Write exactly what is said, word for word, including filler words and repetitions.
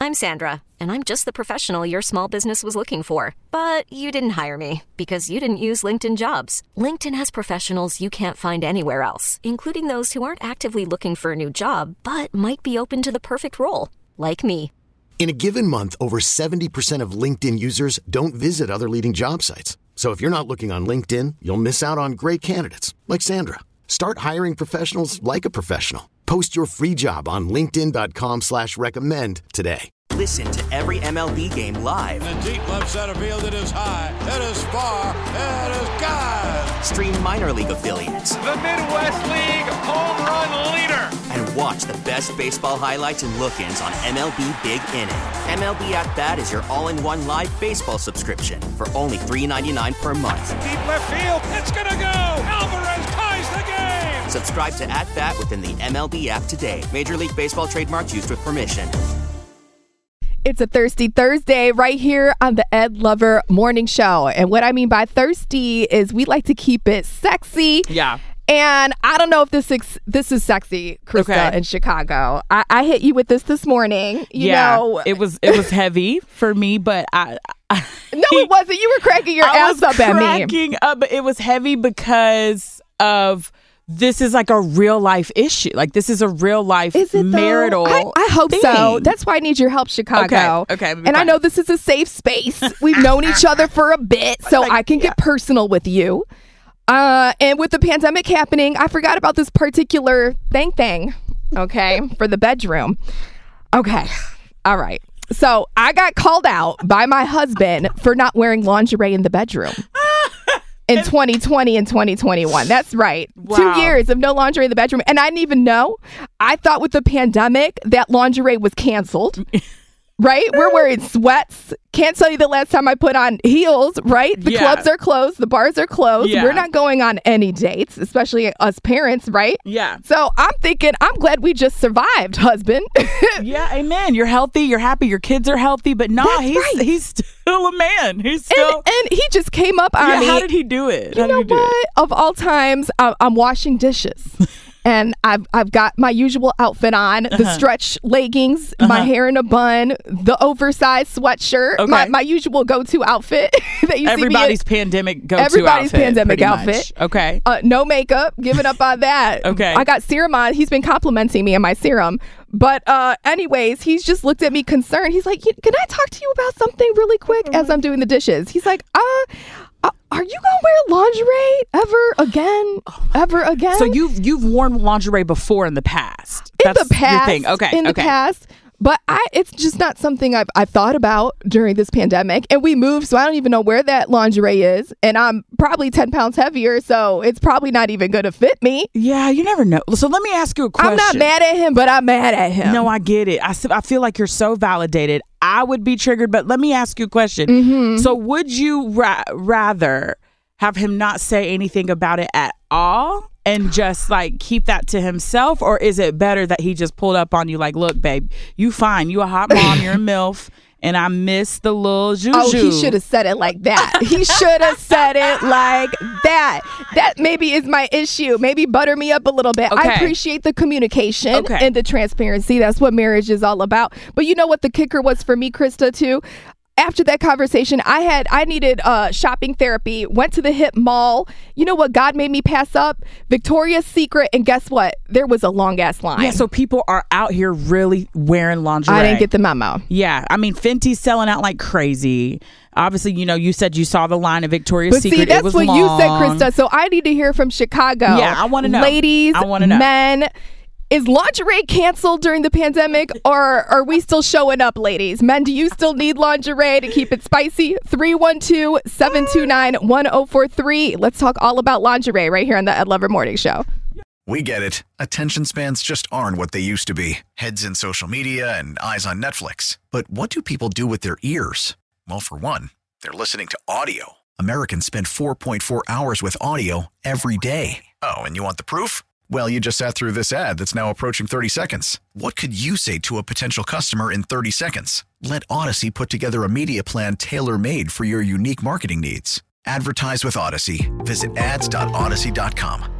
I'm Sandra, and I'm just the professional your small business was looking for. But you didn't hire me because you didn't use LinkedIn Jobs. LinkedIn has professionals you can't find anywhere else, including those who aren't actively looking for a new job, but might be open to the perfect role, like me. In a given month, over seventy percent of LinkedIn users don't visit other leading job sites. So if you're not looking on LinkedIn, you'll miss out on great candidates like Sandra. Start hiring professionals like a professional. Post your free job on linkedin.com slash recommend today. Listen to every M L B game live. In the deep left center field, it is high, it is far, it is gone. Stream minor league affiliates. The Midwest League home run leader. And watch the best baseball highlights and look-ins on M L B Big Inning. M L B At Bat is your all-in-one live baseball subscription for only three dollars and ninety-nine cents per month. Deep left field, it's gonna go. Alvarez ties the game. Subscribe to At Bat within the M L B app today. Major League Baseball trademarks used with permission. It's a Thirsty Thursday right here on the Ed Lover Morning Show. And what I mean by thirsty is we like to keep it sexy. Yeah. And I don't know if this is, this is sexy, Krista, okay. in Chicago. I, I hit you with this this morning. You yeah, know, it was it was heavy for me, but I. I no, it wasn't. You were cracking your I ass was up at me. cracking up, but it was heavy because of. This is like a real life issue. Like this is a real life is it marital. I, I hope thing. so. That's why I need your help, Chicago. Okay. Okay. And fine. I know this is a safe space. We've known each other for a bit, so like, I can yeah. get personal with you. Uh, and with the pandemic happening, I forgot about this particular thing thing. Okay, for the bedroom. Okay. All right. So I got called out by my husband for not wearing lingerie in the bedroom. In twenty twenty and twenty twenty-one. That's right. Wow. Two years of no lingerie in the bedroom. And I didn't even know. I thought with the pandemic that lingerie was canceled. Right? We're wearing sweats. Can't tell you the last time I put on heels, right? The yeah. clubs are closed. The bars are closed. Yeah. We're not going on any dates, especially us parents, right? Yeah. So I'm thinking, I'm glad we just survived, husband. Yeah, amen. You're healthy. You're happy. Your kids are healthy. But nah, That's he's right. he's still a man. He's still. And, and he just came up on yeah, me. How did he do it? You how know did he do what? It? Of all times, I- I'm washing dishes. And I've I've got my usual outfit on, the Uh-huh. stretch leggings, Uh-huh. my hair in a bun, the oversized sweatshirt, Okay. my, my usual go-to outfit that you Everybody's see me in. pandemic go-to Everybody's outfit, pandemic pretty outfit. much. Okay. Uh, no makeup, giving up on that. Okay. I got serum on. He's been complimenting me on my serum. But uh, anyways, he's just looked at me concerned. He's like, can I talk to you about something really quick as I'm doing the dishes? He's like, uh, uh are you gonna wear lingerie ever again? Ever again? So you've you've worn lingerie before in the past. In That's the past. Your thing. Okay. In the okay. past. But I, it's just not something I've, I've thought about during this pandemic. And we moved, so I don't even know where that lingerie is. And I'm probably ten pounds heavier, so it's probably not even going to fit me. Yeah, you never know. So let me ask you a question. I'm not mad at him, but I'm mad at him. No, I get it. I, s- I feel like you're so validated. I would be triggered, but let me ask you a question. Mm-hmm. So would you ra- rather have him not say anything about it at all and just like keep that to himself? Or is it better that he just pulled up on you like, look, babe, you fine. You a hot mom. You're a MILF. And I miss the little juju. Oh, he should have said it like that. He should have said it like that. That maybe is my issue. Maybe butter me up a little bit. Okay. I appreciate the communication Okay. and the transparency. That's what marriage is all about. But you know what the kicker was for me, Krista, too? After that conversation, I had I needed uh, shopping therapy, went to the hip mall. You know what God made me pass up? Victoria's Secret. And guess what? There was a long ass line. Yeah, so people are out here really wearing lingerie. I didn't get the memo. Yeah, I mean, Fenty's selling out like crazy. Obviously, you know, you said you saw the line of Victoria's But Secret. see, that's it was what long. you said, Krista. So I need to hear from Chicago. Yeah, I want to know. Ladies, I want to know. men. Is lingerie canceled during the pandemic, or are we still showing up, ladies? Men, do you still need lingerie to keep it spicy? three one two, seven two nine, one oh four three. Let's talk all about lingerie right here on the Ed Lover Morning Show. We get it. Attention spans just aren't what they used to be. Heads in social media and eyes on Netflix. But what do people do with their ears? Well, for one, they're listening to audio. Americans spend four point four hours with audio every day. Oh, and you want the proof? Well, you just sat through this ad that's now approaching thirty seconds. What could you say to a potential customer in thirty seconds? Let Odyssey put together a media plan tailor-made for your unique marketing needs. Advertise with Odyssey. Visit ads dot odyssey dot com.